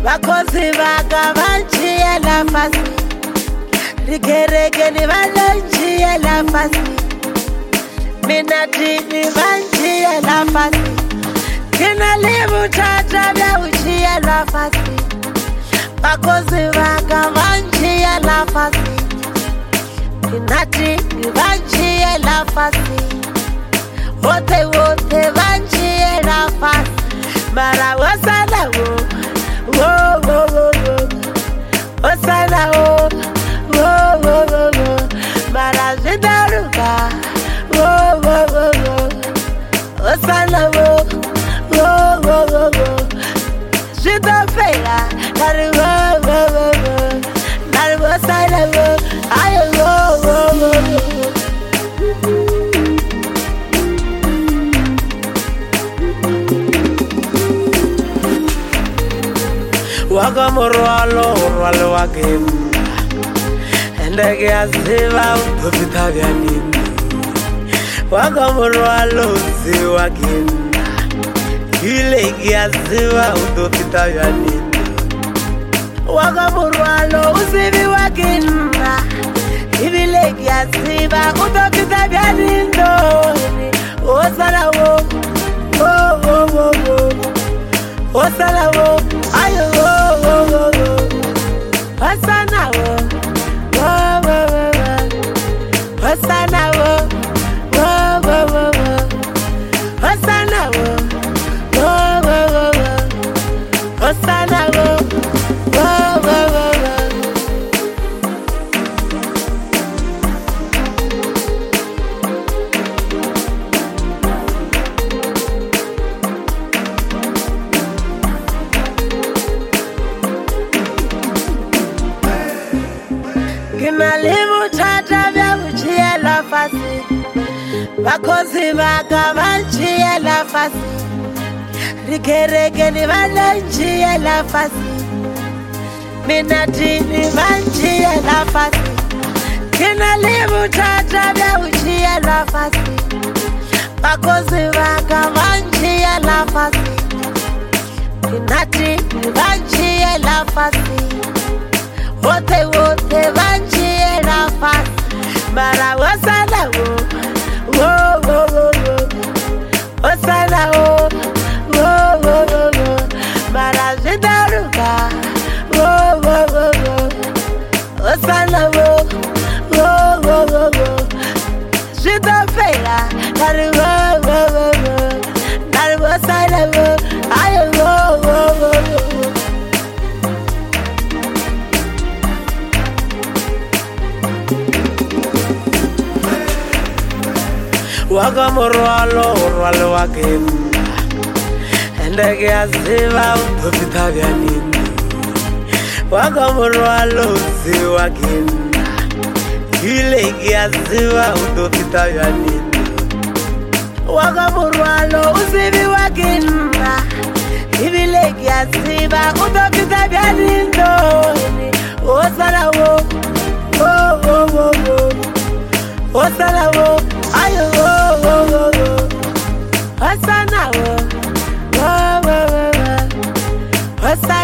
Bakozi bakabanchiye la fasi Rikereke ni banchiye la fasi Minati ni banchiye la fasi Kina libu tata bya uchiye la fasi Bakozi bakabanchiye la fasi Minati ni banchiye la fasi Wote wote banchiye la fasi Mara wasala wo Whoa, whoa, whoa, whoa. Osana, whoa, whoa, whoa, whoa, whoa. Marazidaruka, whoa, whoa, whoa, whoa. Osana, whoa, whoa, whoa, whoa, whoa. Shitofela, nari, whoa, whoa, whoa, whoa. Nari, osana, whoa, ayo, whoa, whoa, whoa, whoa. Waka morwalo, morwalo wakimba Ndege aziva utopita vya nini Waka morwalo uzi wakimba Ilegi aziva utopita vya nini Waka morwalo uzivi wakimba Ilegi aziva utopita vya nini Osala wo, wo, wo, wo, wo Osala wo, ayo wo, wo, wo, wo Osana wo, wo, wo, wo, wo Osana wo, wo, wo, wo, wo Osana wo, wo, wo, wo, wo Osana wo, wo, wo, wo, wo Kinalibu tata vya uchiye la fasi Bakozi bakabanchiye la fasi Rikereke ni banchiye la fasi Minati ni banchiye la fasi Kinalibu tata vya uchiye la fasi Bakozi bakabanchiye la fasi Minati ni banchiye la fasi Wote wote banchiye la fasi Mara wasala wo Wo wo wo wo Wasala wo Wo wo wo wo Mara zidaruka Wo wo wo wo Wasala wo Wo wo wo wo Zidofela Nari wo wo wo wo Nari wasala wo Ayo wo wo wo wo Waka morwalo, morwalo wakimba Ndege aziva utopita vya nini Waka morwalo uzi wakimba Ilegi aziva utopita vya nini Waka morwalo uzivi wakimba Ilegi aziva utopita vya nini Osala wo, wo, wo, wo, wo Osala wo, ayo wo, wo, wo, wo Osana wo, wo, wo, wo, wo Osana